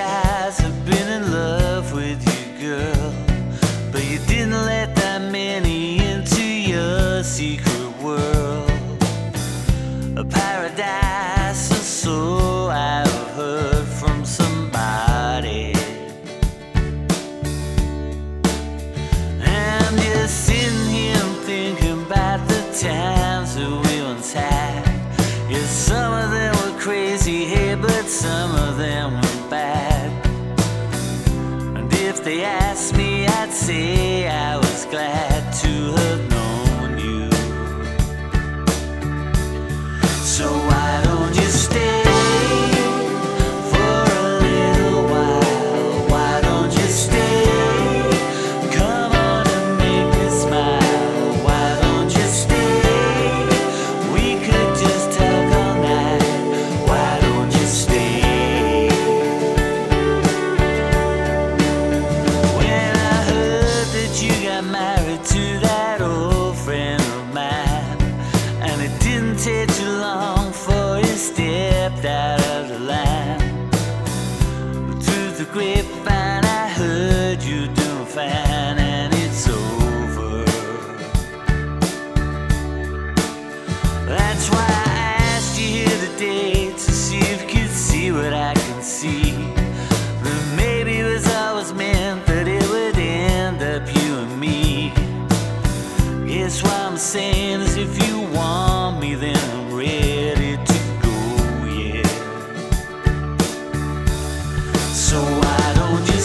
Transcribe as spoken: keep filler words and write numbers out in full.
guys have been in love with you, girl, but you didn't let that many into your secret world. A paradise, or so I've heard from somebody. And you're sitting here thinking about the times that we once had. Yeah, some of them were crazy, hey, but some of them were bad. And if they asked me, I'd say I was glad to have known you. So why don't you stay for a little while? Why don't you stay? Come on and make me smile. Why don't you stay? We could just talk all night. Why don't you stay? When I heard that you got married to that old friend of mine, and it didn't take too long for you stepped out of the line. Through the grapevine I heard you doing fine, and it's over. That's why I asked you here today, to see if you could see what I can see. That maybe it was always meant that it would end up you and me. Guess what I'm saying is, if you want me, then I'm ready to go, yeah. So why don't you